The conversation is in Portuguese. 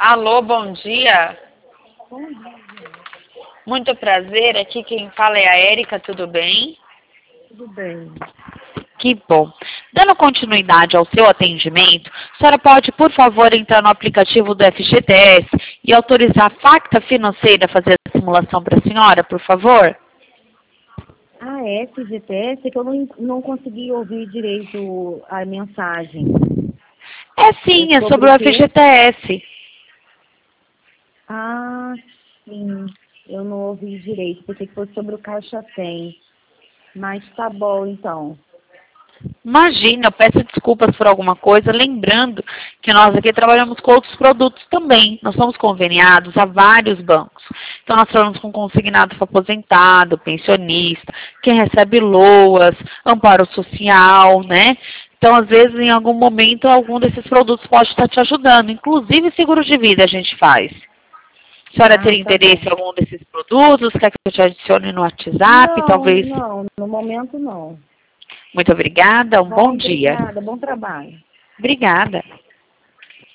Alô, bom dia. Bom dia. Muito prazer. Aqui quem fala é a Érica, tudo bem? Tudo bem. Que bom. Dando continuidade ao seu atendimento, a senhora pode, por favor, entrar no aplicativo do FGTS e autorizar a Facta Financeira a fazer a simulação para a senhora, por favor? Ah, é FGTS? É que eu não consegui ouvir direito a mensagem. É sim, é sobre sobre o o quê? FGTS. Ah, sim. Eu não ouvi direito. Pensei que fosse sobre o Caixa Tem. Mas tá bom, então. Imagina, eu peço desculpas por alguma coisa, lembrando que nós aqui trabalhamos com outros produtos também. Nós somos conveniados a vários bancos. Então, nós trabalhamos com consignado para aposentado, pensionista, quem recebe LOAS, amparo social, né? Então, às vezes, em algum momento, algum desses produtos pode estar te ajudando. Inclusive, seguro de vida a gente faz. A senhora Ah, teria tá interesse bom. em algum desses produtos? Quer que eu te adicione no WhatsApp? Não, Talvez. não. No momento, não. Muito obrigada, um Bom, bom dia. obrigada. Bom trabalho. Obrigada.